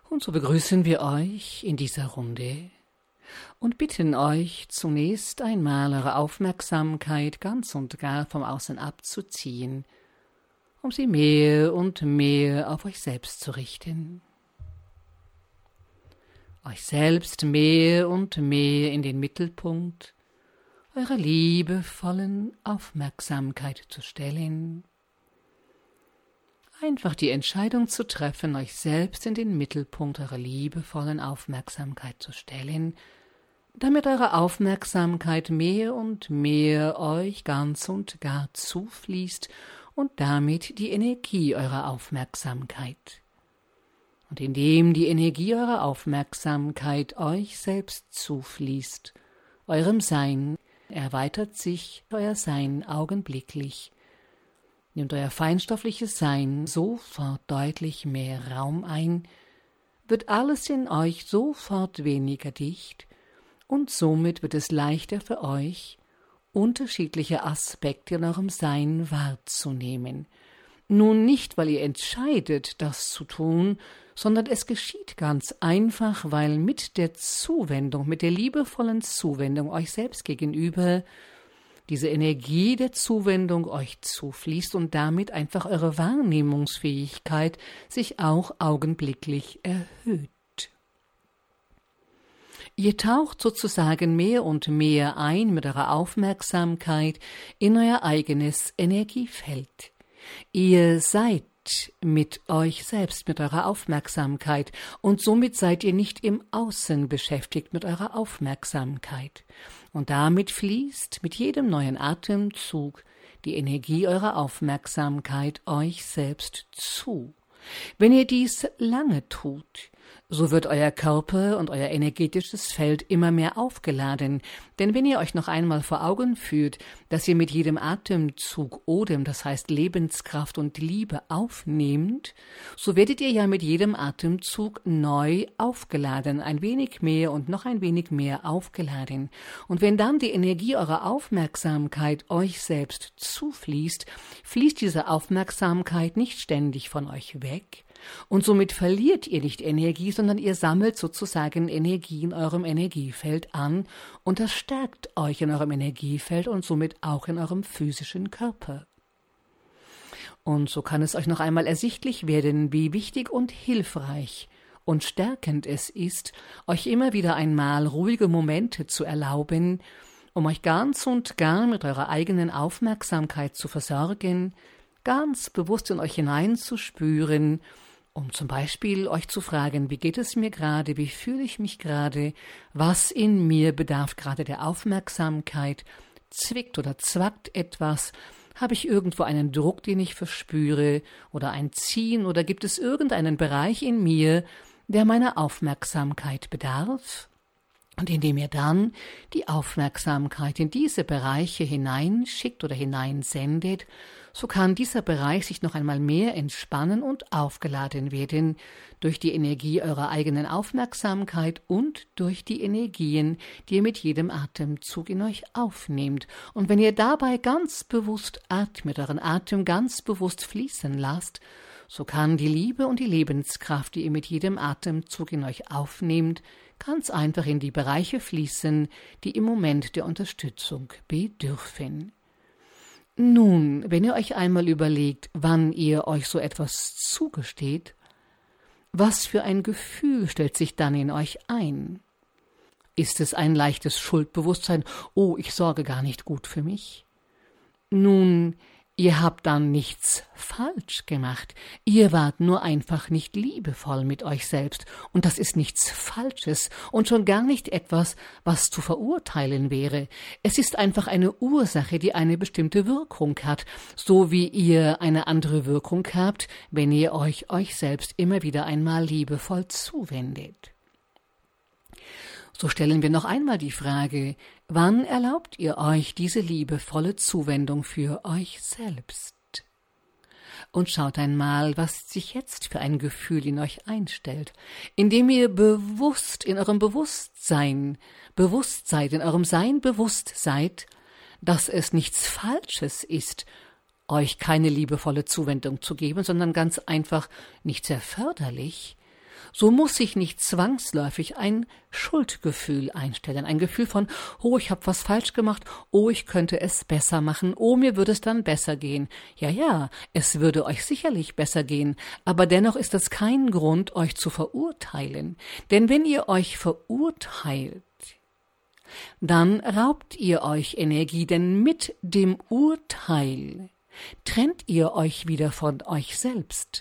Und so begrüßen wir euch in dieser Runde und bitten euch zunächst einmal eure Aufmerksamkeit ganz und gar vom Außen abzuziehen, um sie mehr und mehr auf euch selbst zu richten. Euch selbst mehr und mehr in den Mittelpunkt eurer liebevollen Aufmerksamkeit zu stellen. Einfach die Entscheidung zu treffen, euch selbst in den Mittelpunkt eurer liebevollen Aufmerksamkeit zu stellen, damit eure Aufmerksamkeit mehr und mehr euch ganz und gar zufließt und damit die Energie eurer Aufmerksamkeit. Und indem die Energie eurer Aufmerksamkeit euch selbst zufließt, eurem Sein, erweitert sich euer Sein augenblicklich, nimmt euer feinstoffliches Sein sofort deutlich mehr Raum ein, wird alles in euch sofort weniger dicht und somit wird es leichter für euch, unterschiedliche Aspekte in eurem Sein wahrzunehmen. Nun nicht, weil ihr entscheidet, das zu tun, sondern es geschieht ganz einfach, weil mit der Zuwendung, mit der liebevollen Zuwendung euch selbst gegenüber diese Energie der Zuwendung euch zufließt und damit einfach eure Wahrnehmungsfähigkeit sich auch augenblicklich erhöht. Ihr taucht sozusagen mehr und mehr ein mit eurer Aufmerksamkeit in euer eigenes Energiefeld. Ihr seid mit euch selbst, mit eurer Aufmerksamkeit und somit seid ihr nicht im Außen beschäftigt mit eurer Aufmerksamkeit. Und damit fließt mit jedem neuen Atemzug die Energie eurer Aufmerksamkeit euch selbst zu. Wenn ihr dies lange tut, so wird euer Körper und euer energetisches Feld immer mehr aufgeladen, denn wenn ihr euch noch einmal vor Augen führt, dass ihr mit jedem Atemzug Odem, das heißt Lebenskraft und Liebe aufnehmt, so werdet ihr ja mit jedem Atemzug neu aufgeladen, ein wenig mehr und noch ein wenig mehr aufgeladen. Und wenn dann die Energie eurer Aufmerksamkeit euch selbst zufließt, fließt diese Aufmerksamkeit nicht ständig von euch weg, und somit verliert ihr nicht Energie, sondern ihr sammelt sozusagen Energie in eurem Energiefeld an und das stärkt euch in eurem Energiefeld und somit auch in eurem physischen Körper. Und so kann es euch noch einmal ersichtlich werden, wie wichtig und hilfreich und stärkend es ist, euch immer wieder einmal ruhige Momente zu erlauben, um euch ganz und gar mit eurer eigenen Aufmerksamkeit zu versorgen, ganz bewusst in euch hineinzuspüren, um zum Beispiel euch zu fragen, wie geht es mir gerade, wie fühle ich mich gerade, was in mir bedarf gerade der Aufmerksamkeit, zwickt oder zwackt etwas, habe ich irgendwo einen Druck, den ich verspüre, oder ein Ziehen, oder gibt es irgendeinen Bereich in mir, der meiner Aufmerksamkeit bedarf? Und indem ihr dann die Aufmerksamkeit in diese Bereiche hineinschickt oder hineinsendet, so kann dieser Bereich sich noch einmal mehr entspannen und aufgeladen werden durch die Energie eurer eigenen Aufmerksamkeit und durch die Energien, die ihr mit jedem Atemzug in euch aufnehmt. Und wenn ihr dabei ganz bewusst atmet, euren Atem ganz bewusst fließen lasst, so kann die Liebe und die Lebenskraft, die ihr mit jedem Atemzug in euch aufnehmt, ganz einfach in die Bereiche fließen, die im Moment der Unterstützung bedürfen. Nun, wenn ihr euch einmal überlegt, wann ihr euch so etwas zugesteht, was für ein Gefühl stellt sich dann in euch ein? Ist es ein leichtes Schuldbewusstsein, oh, ich sorge gar nicht gut für mich? Nun, ihr habt dann nichts falsch gemacht. Ihr wart nur einfach nicht liebevoll mit euch selbst. Und das ist nichts Falsches und schon gar nicht etwas, was zu verurteilen wäre. Es ist einfach eine Ursache, die eine bestimmte Wirkung hat, so wie ihr eine andere Wirkung habt, wenn ihr euch selbst immer wieder einmal liebevoll zuwendet. So stellen wir noch einmal die Frage, wann erlaubt ihr euch diese liebevolle Zuwendung für euch selbst? Und schaut einmal, was sich jetzt für ein Gefühl in euch einstellt, indem ihr bewusst in eurem Bewusstsein in eurem Sein bewusst seid, dass es nichts Falsches ist, euch keine liebevolle Zuwendung zu geben, sondern ganz einfach nicht sehr förderlich, so muss sich nicht zwangsläufig ein Schuldgefühl einstellen. Ein Gefühl von, oh, ich habe was falsch gemacht, oh, ich könnte es besser machen, oh, mir würde es dann besser gehen. Ja, es würde euch sicherlich besser gehen, aber dennoch ist das kein Grund, euch zu verurteilen. Denn wenn ihr euch verurteilt, dann raubt ihr euch Energie, denn mit dem Urteil trennt ihr euch wieder von euch selbst.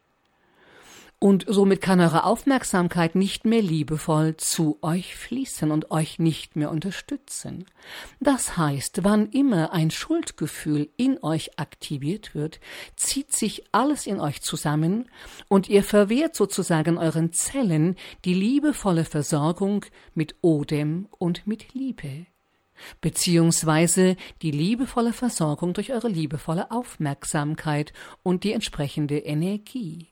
Und somit kann eure Aufmerksamkeit nicht mehr liebevoll zu euch fließen und euch nicht mehr unterstützen. Das heißt, wann immer ein Schuldgefühl in euch aktiviert wird, zieht sich alles in euch zusammen und ihr verwehrt sozusagen euren Zellen die liebevolle Versorgung mit Odem und mit Liebe. Beziehungsweise die liebevolle Versorgung durch eure liebevolle Aufmerksamkeit und die entsprechende Energie.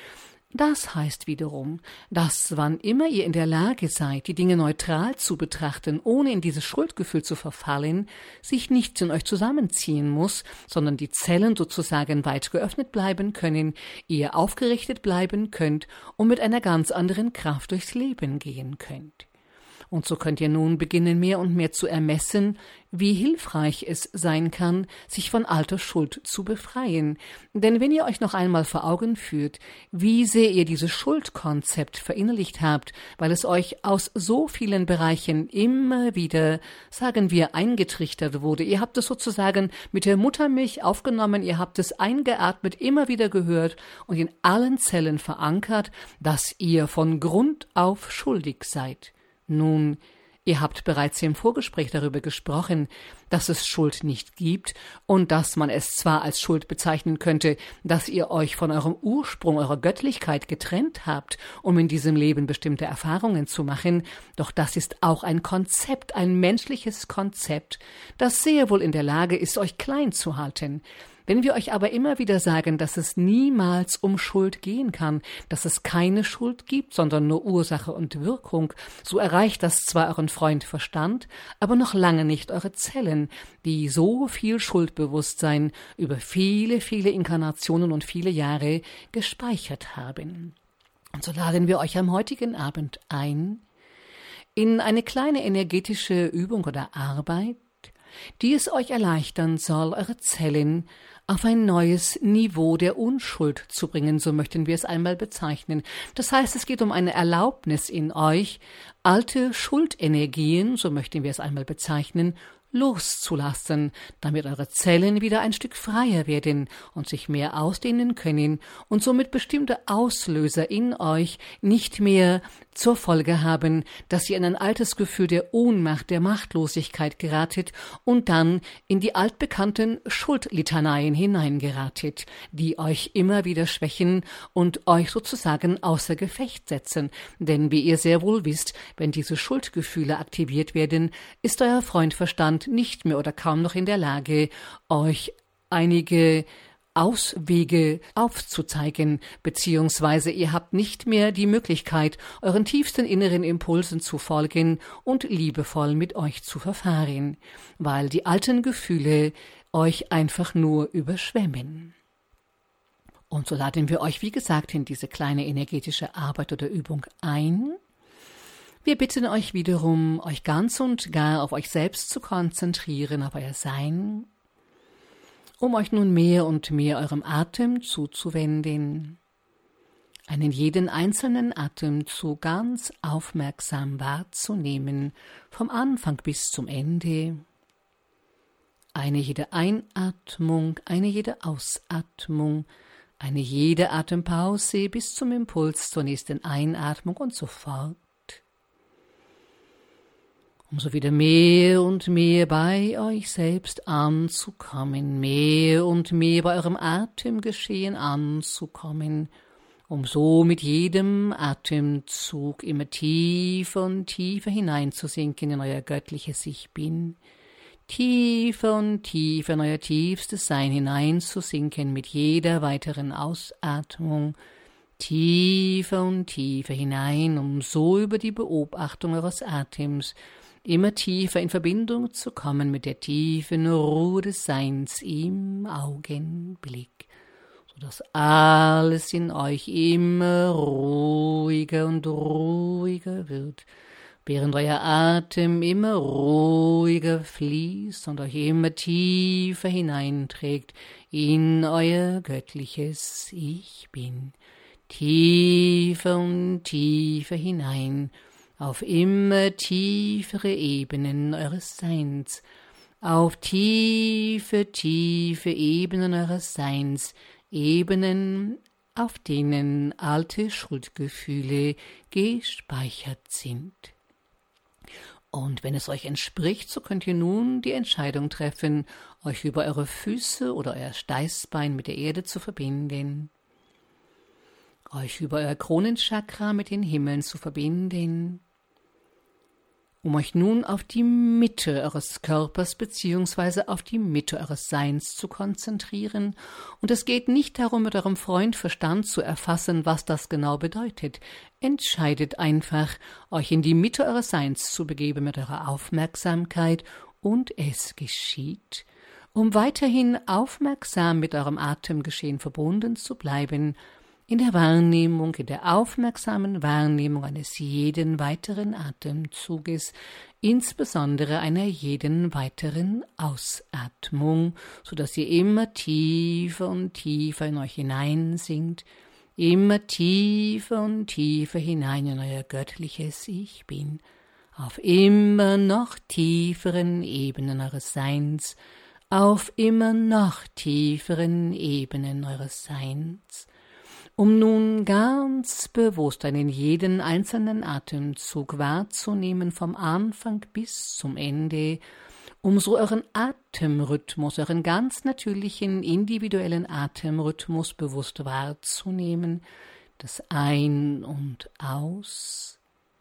Das heißt wiederum, dass wann immer ihr in der Lage seid, die Dinge neutral zu betrachten, ohne in dieses Schuldgefühl zu verfallen, sich nichts in euch zusammenziehen muss, sondern die Zellen sozusagen weit geöffnet bleiben können, ihr aufgerichtet bleiben könnt und mit einer ganz anderen Kraft durchs Leben gehen könnt. Und so könnt ihr nun beginnen, mehr und mehr zu ermessen, wie hilfreich es sein kann, sich von alter Schuld zu befreien. Denn wenn ihr euch noch einmal vor Augen führt, wie sehr ihr dieses Schuldkonzept verinnerlicht habt, weil es euch aus so vielen Bereichen immer wieder, sagen wir, eingetrichtert wurde. Ihr habt es sozusagen mit der Muttermilch aufgenommen, ihr habt es eingeatmet, immer wieder gehört und in allen Zellen verankert, dass ihr von Grund auf schuldig seid. Nun, ihr habt bereits im Vorgespräch darüber gesprochen, dass es Schuld nicht gibt und dass man es zwar als Schuld bezeichnen könnte, dass ihr euch von eurem Ursprung, eurer Göttlichkeit getrennt habt, um in diesem Leben bestimmte Erfahrungen zu machen, doch das ist auch ein Konzept, ein menschliches Konzept, das sehr wohl in der Lage ist, euch klein zu halten. Wenn wir euch aber immer wieder sagen, dass es niemals um Schuld gehen kann, dass es keine Schuld gibt, sondern nur Ursache und Wirkung, so erreicht das zwar euren Freund Verstand, aber noch lange nicht eure Zellen, die so viel Schuldbewusstsein über viele, viele Inkarnationen und viele Jahre gespeichert haben. Und so laden wir euch am heutigen Abend ein in eine kleine energetische Übung oder Arbeit, die es euch erleichtern soll, eure Zellen auf ein neues Niveau der Unschuld zu bringen, so möchten wir es einmal bezeichnen. Das heißt, es geht um eine Erlaubnis in euch, alte Schuldenergien, so möchten wir es einmal bezeichnen, loszulassen, damit eure Zellen wieder ein Stück freier werden und sich mehr ausdehnen können und somit bestimmte Auslöser in euch nicht mehr zur Folge haben, dass ihr in ein altes Gefühl der Ohnmacht, der Machtlosigkeit geratet und dann in die altbekannten Schuldlitaneien hineingeratet, die euch immer wieder schwächen und euch sozusagen außer Gefecht setzen. Denn wie ihr sehr wohl wisst, wenn diese Schuldgefühle aktiviert werden, ist euer Freund Verstand nicht mehr oder kaum noch in der Lage, euch einige Auswege aufzuzeigen, beziehungsweise ihr habt nicht mehr die Möglichkeit, euren tiefsten inneren Impulsen zu folgen und liebevoll mit euch zu verfahren, weil die alten Gefühle euch einfach nur überschwemmen. Und so laden wir euch, wie gesagt, in diese kleine energetische Arbeit oder Übung ein. Wir bitten euch wiederum, euch ganz und gar auf euch selbst zu konzentrieren, auf euer Sein, um euch nun mehr und mehr eurem Atem zuzuwenden, einen jeden einzelnen Atemzug ganz aufmerksam wahrzunehmen, vom Anfang bis zum Ende, eine jede Einatmung, eine jede Ausatmung, eine jede Atempause bis zum Impuls zur nächsten Einatmung und so fort. Um so wieder mehr und mehr bei euch selbst anzukommen, mehr und mehr bei eurem Atemgeschehen anzukommen, um so mit jedem Atemzug immer tiefer und tiefer hineinzusinken in euer göttliches Ich Bin, tiefer und tiefer in euer tiefstes Sein hineinzusinken mit jeder weiteren Ausatmung, tiefer und tiefer hinein, um so über die Beobachtung eures Atems immer tiefer in Verbindung zu kommen mit der tiefen Ruhe des Seins im Augenblick, sodass alles in euch immer ruhiger und ruhiger wird, während euer Atem immer ruhiger fließt und euch immer tiefer hineinträgt in euer göttliches Ich Bin. Tiefer und tiefer hinein, auf immer tiefere Ebenen eures Seins, auf tiefe Ebenen eures Seins, Ebenen, auf denen alte Schuldgefühle gespeichert sind. Und wenn es euch entspricht, so könnt ihr nun die Entscheidung treffen, euch über eure Füße oder euer Steißbein mit der Erde zu verbinden, euch über euer Kronenchakra mit den Himmeln zu verbinden, um euch nun auf die Mitte eures Körpers bzw. auf die Mitte eures Seins zu konzentrieren. Und es geht nicht darum, mit eurem Freund Verstand zu erfassen, was das genau bedeutet. Entscheidet einfach, euch in die Mitte eures Seins zu begeben mit eurer Aufmerksamkeit, und es geschieht. Um weiterhin aufmerksam mit eurem Atemgeschehen verbunden zu bleiben, in der Wahrnehmung, in der aufmerksamen Wahrnehmung eines jeden weiteren Atemzuges, insbesondere einer jeden weiteren Ausatmung, sodass ihr immer tiefer und tiefer in euch hineinsinkt, immer tiefer und tiefer hinein in euer göttliches Ich Bin, auf immer noch tieferen Ebenen eures Seins, auf immer noch tieferen Ebenen eures Seins, um nun ganz bewusst einen jeden einzelnen Atemzug wahrzunehmen, vom Anfang bis zum Ende, um so euren Atemrhythmus, euren ganz natürlichen, individuellen Atemrhythmus bewusst wahrzunehmen, das Ein- und Aus,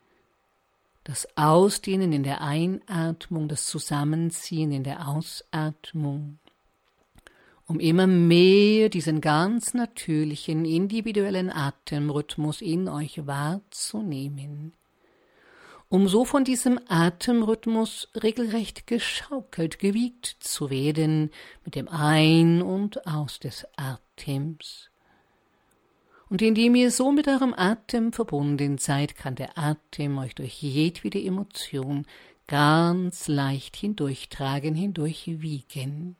das Ausdehnen in der Einatmung, das Zusammenziehen in der Ausatmung, um immer mehr diesen ganz natürlichen, individuellen Atemrhythmus in euch wahrzunehmen, um so von diesem Atemrhythmus regelrecht geschaukelt, gewiegt zu werden mit dem Ein- und Aus des Atems. Und indem ihr so mit eurem Atem verbunden seid, kann der Atem euch durch jedwede Emotion ganz leicht hindurchtragen, hindurchwiegen.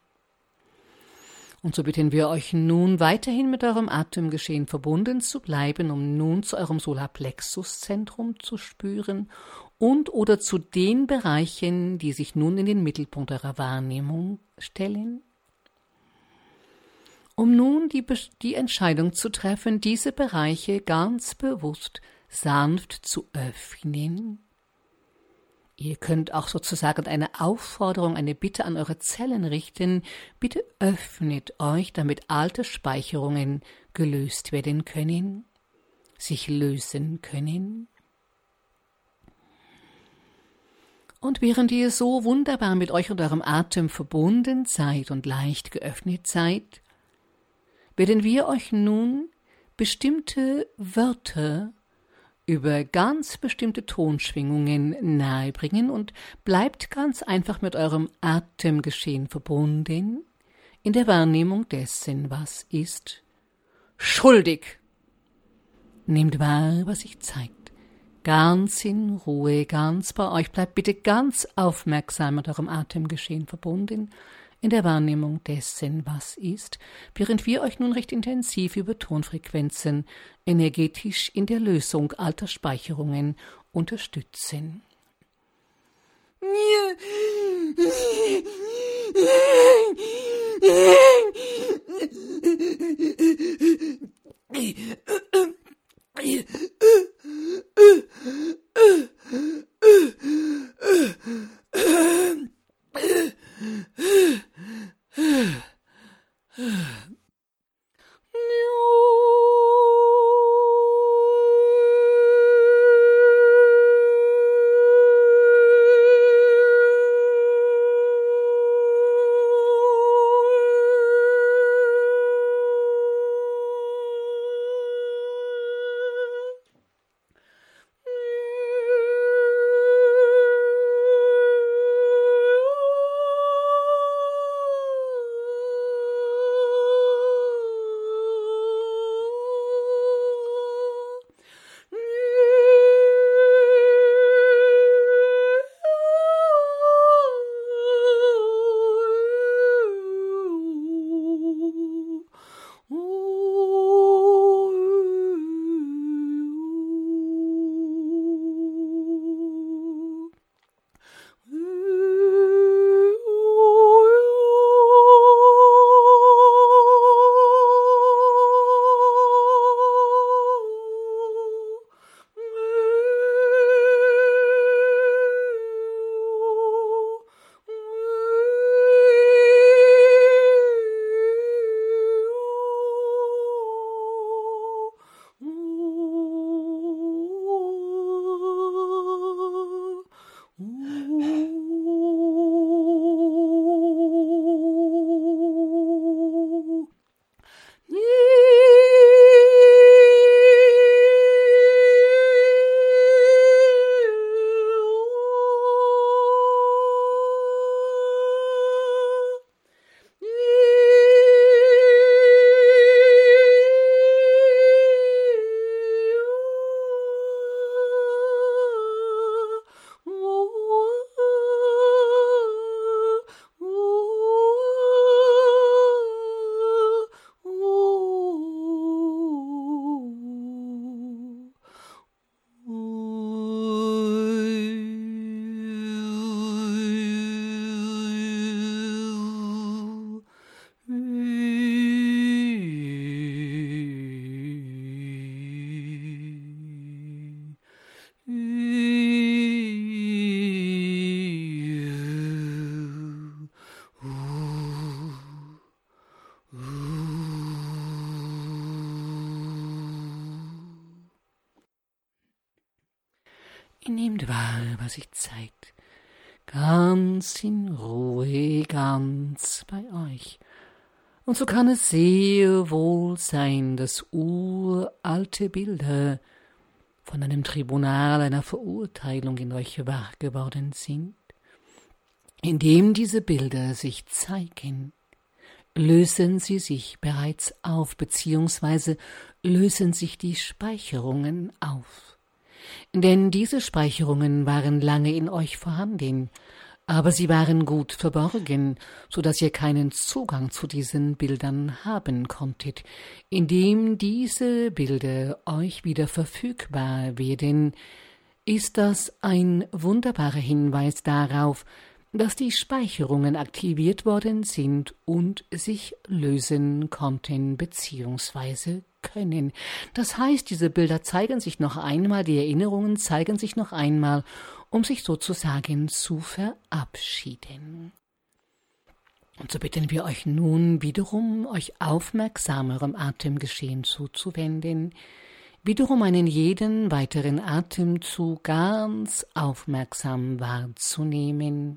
Und so bitten wir euch nun weiterhin mit eurem Atemgeschehen verbunden zu bleiben, um nun zu eurem Solarplexuszentrum zu spüren und oder zu den Bereichen, die sich nun in den Mittelpunkt eurer Wahrnehmung stellen. Um nun die Entscheidung zu treffen, diese Bereiche ganz bewusst sanft zu öffnen. Ihr könnt auch sozusagen eine Aufforderung, eine Bitte an eure Zellen richten. Bitte öffnet euch, damit alte Speicherungen gelöst werden können, sich lösen können. Und während ihr so wunderbar mit euch und eurem Atem verbunden seid und leicht geöffnet seid, werden wir euch nun bestimmte Wörter über ganz bestimmte Tonschwingungen nahebringen und bleibt ganz einfach mit eurem Atemgeschehen verbunden in der Wahrnehmung dessen, was ist. Schuldig! Nehmt wahr, was sich zeigt. Ganz in Ruhe, ganz bei euch. Bleibt bitte ganz aufmerksam mit eurem Atemgeschehen verbunden in der Wahrnehmung dessen, was ist, während wir euch nun recht intensiv über Tonfrequenzen energetisch in der Lösung alter Speicherungen unterstützen. Ihr nehmt wahr, was sich zeigt, ganz in Ruhe, ganz bei euch. Und so kann es sehr wohl sein, dass uralte Bilder von einem Tribunal, einer Verurteilung in euch wahr geworden sind. Indem diese Bilder sich zeigen, lösen sie sich bereits auf, beziehungsweise lösen sich die Speicherungen auf. Denn diese Speicherungen waren lange in euch vorhanden, aber sie waren gut verborgen, so dass ihr keinen Zugang zu diesen Bildern haben konntet. Indem diese Bilder euch wieder verfügbar werden, ist das ein wunderbarer Hinweis darauf, dass die Speicherungen aktiviert worden sind und sich lösen konnten bzw. können. Das heißt, diese Bilder zeigen sich noch einmal, die Erinnerungen zeigen sich noch einmal, um sich sozusagen zu verabschieden. Und so bitten wir euch nun wiederum, euch aufmerksam eurem Atemgeschehen zuzuwenden, wiederum einen jeden weiteren Atemzug ganz aufmerksam wahrzunehmen.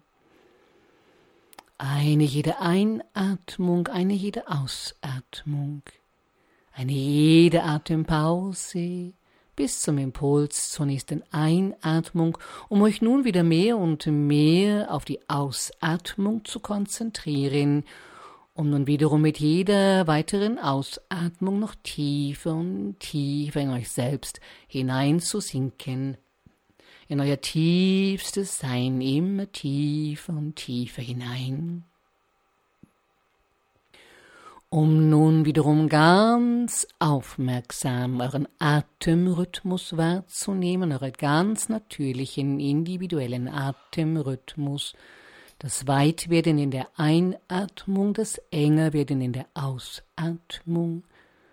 Eine jede Einatmung, eine jede Ausatmung, eine jede Atempause bis zum Impuls zur nächsten Einatmung, um euch nun wieder mehr und mehr auf die Ausatmung zu konzentrieren, um nun wiederum mit jeder weiteren Ausatmung noch tiefer und tiefer in euch selbst hineinzusinken, in euer tiefstes Sein, immer tiefer und tiefer hinein. Um nun wiederum ganz aufmerksam euren Atemrhythmus wahrzunehmen, euren ganz natürlichen, individuellen Atemrhythmus, das Weitwerden in der Einatmung, das Engerwerden in der Ausatmung,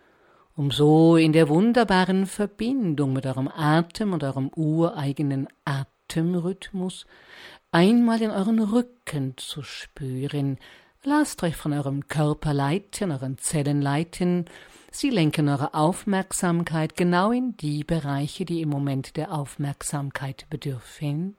um so in der wunderbaren Verbindung mit eurem Atem und eurem ureigenen Atemrhythmus einmal in euren Rücken zu spüren. Lasst euch von eurem Körper leiten, euren Zellen leiten. Sie lenken eure Aufmerksamkeit genau in die Bereiche, die im Moment der Aufmerksamkeit bedürfen.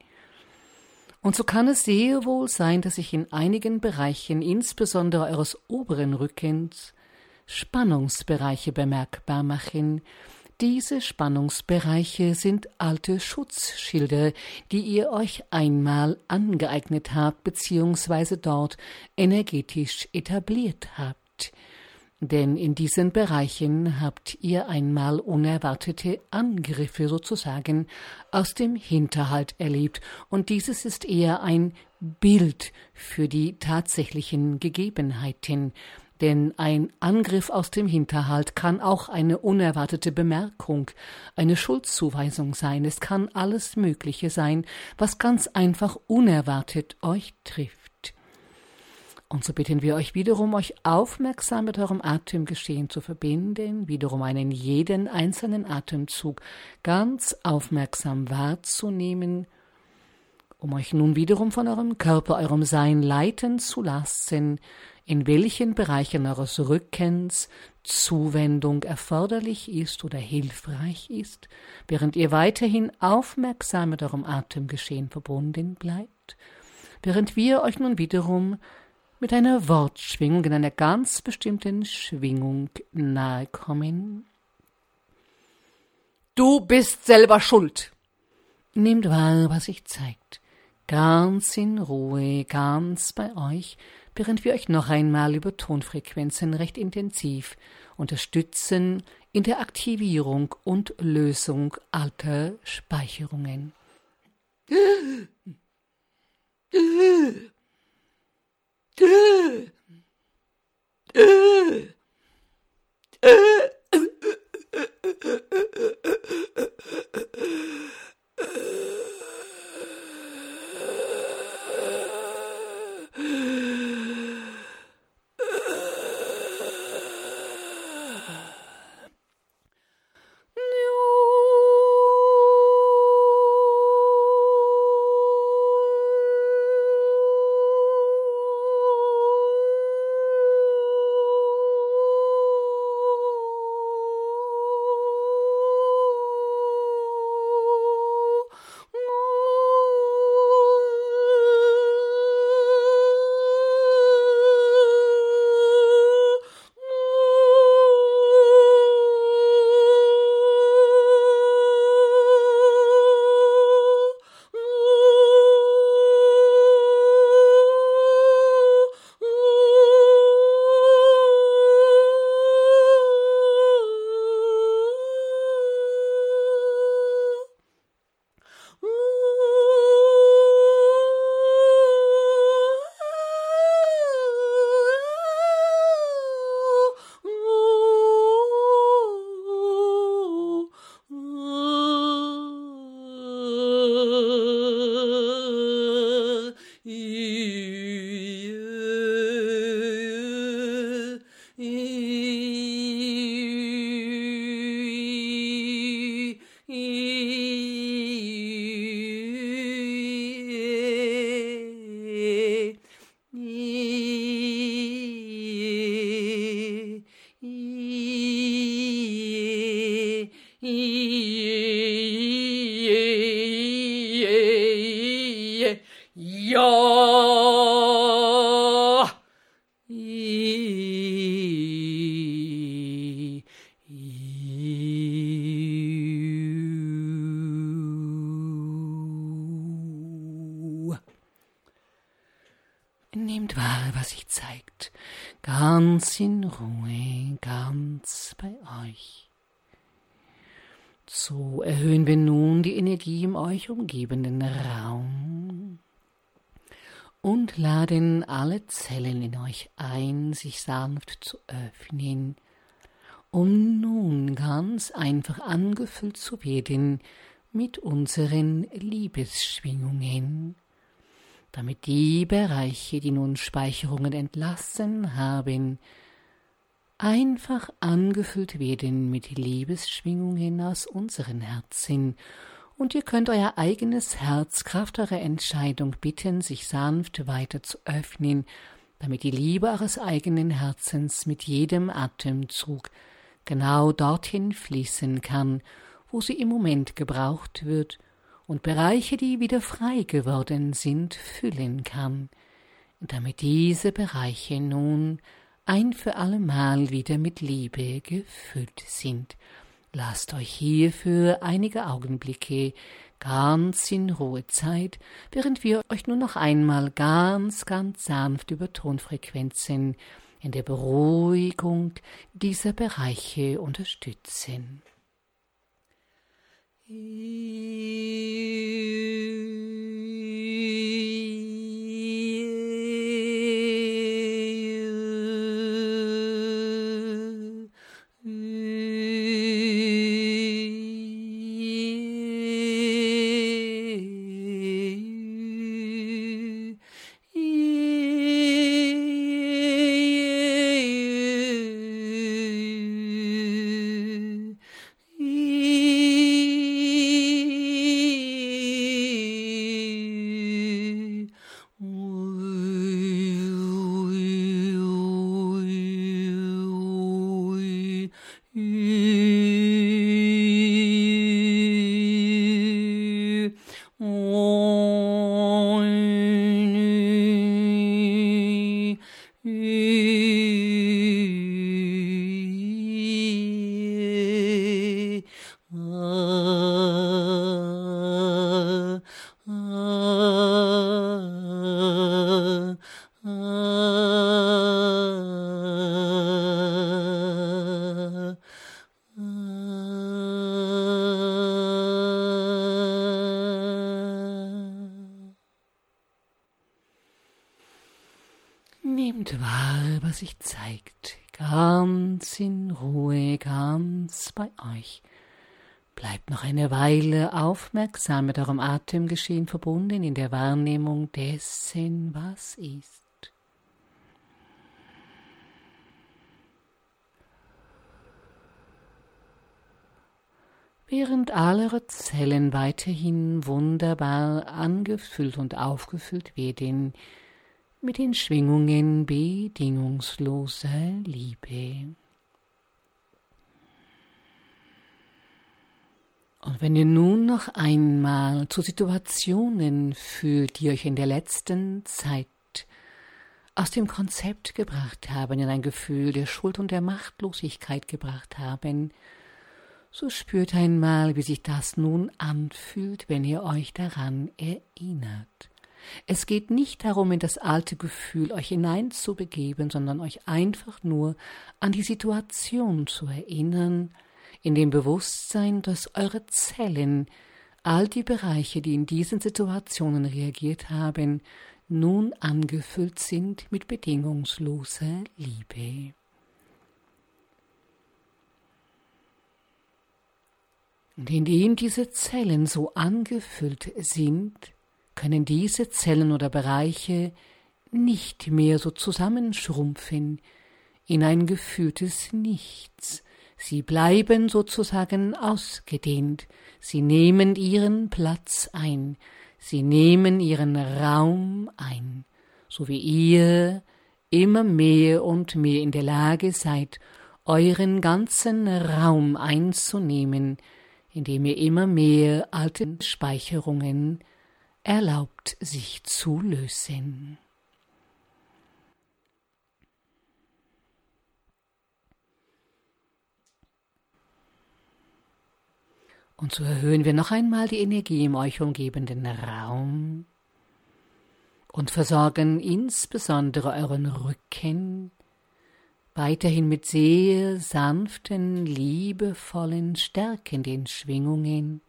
Und so kann es sehr wohl sein, dass sich in einigen Bereichen, insbesondere eures oberen Rückens, Spannungsbereiche bemerkbar machen. Diese Spannungsbereiche sind alte Schutzschilde, die ihr euch einmal angeeignet habt bzw. dort energetisch etabliert habt. Denn in diesen Bereichen habt ihr einmal unerwartete Angriffe sozusagen aus dem Hinterhalt erlebt, und dieses ist eher ein Bild für die tatsächlichen Gegebenheiten. Denn ein Angriff aus dem Hinterhalt kann auch eine unerwartete Bemerkung, eine Schuldzuweisung sein. Es kann alles Mögliche sein, was ganz einfach unerwartet euch trifft. Und so bitten wir euch wiederum, euch aufmerksam mit eurem Atemgeschehen zu verbinden, wiederum einen jeden einzelnen Atemzug ganz aufmerksam wahrzunehmen, um euch nun wiederum von eurem Körper, eurem Sein leiten zu lassen, in welchen Bereichen eures Rückens Zuwendung erforderlich ist oder hilfreich ist, während ihr weiterhin aufmerksam mit eurem Atemgeschehen verbunden bleibt, während wir euch nun wiederum mit einer Wortschwingung in einer ganz bestimmten Schwingung nahe kommen. Du bist selber schuld. Nehmt wahr, was sich zeigt, ganz in Ruhe, ganz bei euch, während wir euch noch einmal über Tonfrequenzen recht intensiv unterstützen in der Aktivierung und Lösung alter Speicherungen. Nehmt wahr, was sich zeigt, ganz in Ruhe, ganz bei euch. So erhöhen wir nun die Energie im euch umgebenden Raum und laden alle Zellen in euch ein, sich sanft zu öffnen, um nun ganz einfach angefüllt zu werden mit unseren Liebesschwingungen, damit die Bereiche, die nun Speicherungen entlassen haben, einfach angefüllt werden mit Liebesschwingungen aus unseren Herzen. Und ihr könnt euer eigenes Herz, Kraft eurer Entscheidung bitten, sich sanft weiter zu öffnen, damit die Liebe eures eigenen Herzens mit jedem Atemzug genau dorthin fließen kann, wo sie im Moment gebraucht wird, und Bereiche, die wieder frei geworden sind, füllen kann, damit diese Bereiche nun ein für allemal wieder mit Liebe gefüllt sind. Lasst euch hierfür einige Augenblicke ganz in Ruhe Zeit, während wir euch nur noch einmal ganz, ganz sanft über Tonfrequenzen in der Beruhigung dieser Bereiche unterstützen. Nehmt wahr, was sich zeigt, ganz in Ruhe, ganz bei euch. Bleibt noch eine Weile aufmerksam mit eurem Atemgeschehen verbunden in der Wahrnehmung dessen, was ist. Während alle eure Zellen weiterhin wunderbar angefüllt und aufgefüllt werden, mit den Schwingungen bedingungsloser Liebe. Und wenn ihr nun noch einmal zu Situationen fühlt, die euch in der letzten Zeit aus dem Konzept gebracht haben, in ein Gefühl der Schuld und der Machtlosigkeit gebracht haben, so spürt einmal, wie sich das nun anfühlt, wenn ihr euch daran erinnert. Es geht nicht darum, in das alte Gefühl euch hineinzubegeben, sondern euch einfach nur an die Situation zu erinnern, in dem Bewusstsein, dass eure Zellen, all die Bereiche, die in diesen Situationen reagiert haben, nun angefüllt sind mit bedingungsloser Liebe. Und indem diese Zellen so angefüllt sind, können diese Zellen oder Bereiche nicht mehr so zusammenschrumpfen in ein gefühltes Nichts. Sie bleiben sozusagen ausgedehnt, sie nehmen ihren Platz ein, sie nehmen ihren Raum ein, so wie ihr immer mehr und mehr in der Lage seid, euren ganzen Raum einzunehmen, indem ihr immer mehr alte Speicherungen erlaubt, sich zu lösen. Und so erhöhen wir noch einmal die Energie im euch umgebenden Raum und versorgen insbesondere euren Rücken weiterhin mit sehr sanften, liebevollen, stärkenden Schwingungen.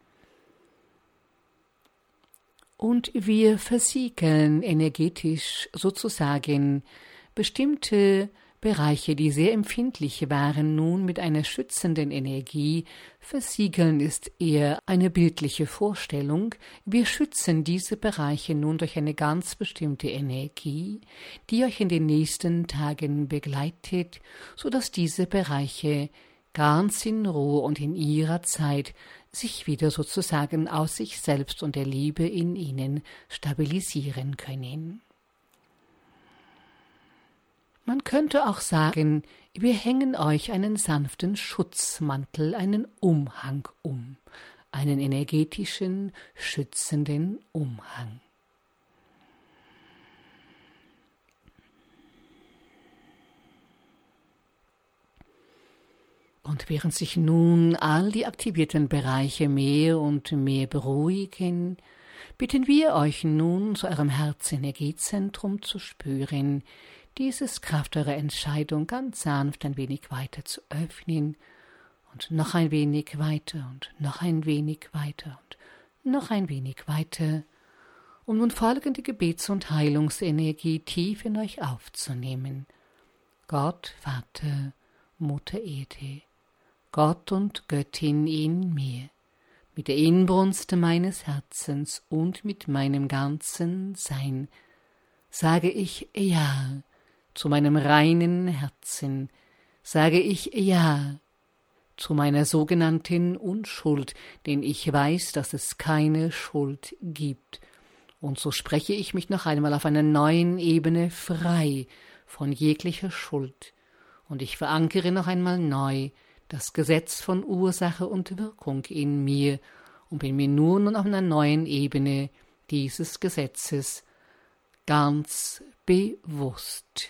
Und wir versiegeln energetisch sozusagen bestimmte Bereiche, die sehr empfindlich waren, nun mit einer schützenden Energie. Versiegeln ist eher eine bildliche Vorstellung. Wir schützen diese Bereiche nun durch eine ganz bestimmte Energie, die euch in den nächsten Tagen begleitet, sodass diese Bereiche ganz in Ruhe und in ihrer Zeit sich wieder sozusagen aus sich selbst und der Liebe in ihnen stabilisieren können. Man könnte auch sagen, wir hängen euch einen sanften Schutzmantel, einen Umhang um, einen energetischen, schützenden Umhang. Und während sich nun all die aktivierten Bereiche mehr und mehr beruhigen, bitten wir euch nun, zu eurem Herzenergiezentrum zu spüren, dieses Kraft eurer Entscheidung ganz sanft ein wenig weiter zu öffnen und noch ein wenig weiter und noch ein wenig weiter und noch ein wenig weiter, um nun folgende Gebets- und Heilungsenergie tief in euch aufzunehmen. Gott, Vater, Mutter Erde, Gott und Göttin in mir, mit der Inbrunst meines Herzens und mit meinem ganzen Sein, sage ich Ja zu meinem reinen Herzen, sage ich Ja zu meiner sogenannten Unschuld, denn ich weiß, dass es keine Schuld gibt. Und so spreche ich mich noch einmal auf einer neuen Ebene frei von jeglicher Schuld. Und ich verankere noch einmal neu das Gesetz von Ursache und Wirkung in mir und bin mir nun auf einer neuen Ebene dieses Gesetzes ganz bewusst.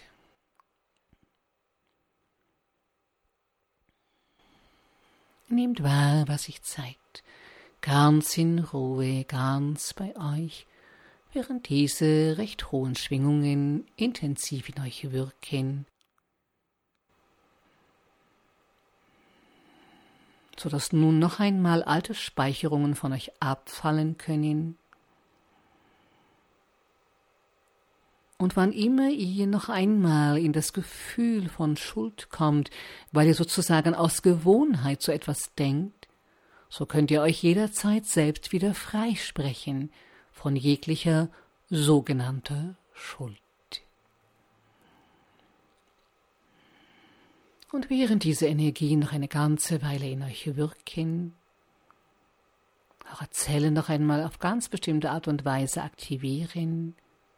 Nehmt wahr, was sich zeigt, ganz in Ruhe, ganz bei euch, während diese recht hohen Schwingungen intensiv in euch wirken, sodass nun noch einmal alte Speicherungen von euch abfallen können. Und wann immer ihr noch einmal in das Gefühl von Schuld kommt, weil ihr sozusagen aus Gewohnheit so etwas denkt, so könnt ihr euch jederzeit selbst wieder freisprechen von jeglicher sogenannter Schuld. Und während diese Energien noch eine ganze Weile in euch wirken, eure Zellen noch einmal auf ganz bestimmte Art und Weise aktivieren,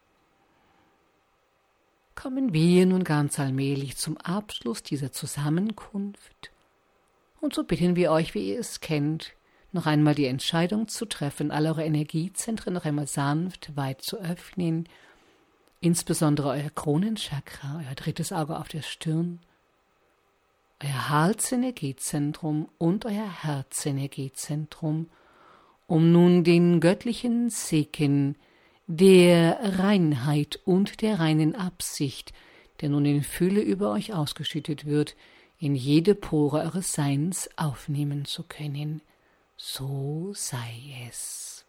kommen wir nun ganz allmählich zum Abschluss dieser Zusammenkunft. Und so bitten wir euch, wie ihr es kennt, noch einmal die Entscheidung zu treffen, alle eure Energiezentren noch einmal sanft weit zu öffnen, insbesondere euer Kronenchakra, euer drittes Auge auf der Stirn, euer Halsenergiezentrum und euer Herzenergiezentrum, um nun den göttlichen Segen der Reinheit und der reinen Absicht, der nun in Fülle über euch ausgeschüttet wird, in jede Pore eures Seins aufnehmen zu können. So sei es.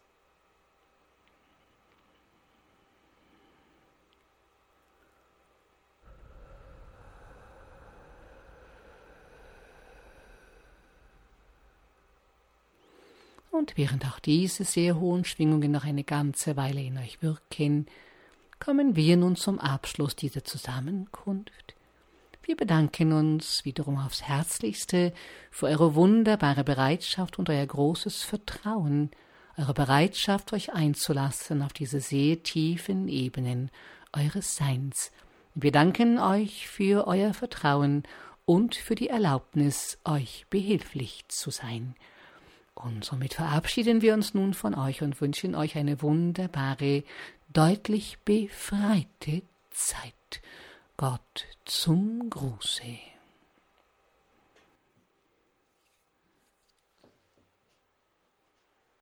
Und während auch diese sehr hohen Schwingungen noch eine ganze Weile in euch wirken, kommen wir nun zum Abschluss dieser Zusammenkunft. Wir bedanken uns wiederum aufs Herzlichste für eure wunderbare Bereitschaft und euer großes Vertrauen, eure Bereitschaft, euch einzulassen auf diese sehr tiefen Ebenen eures Seins. Wir danken euch für euer Vertrauen und für die Erlaubnis, euch behilflich zu sein. Und somit verabschieden wir uns nun von euch und wünschen euch eine wunderbare, deutlich befreite Zeit. Gott zum Gruße.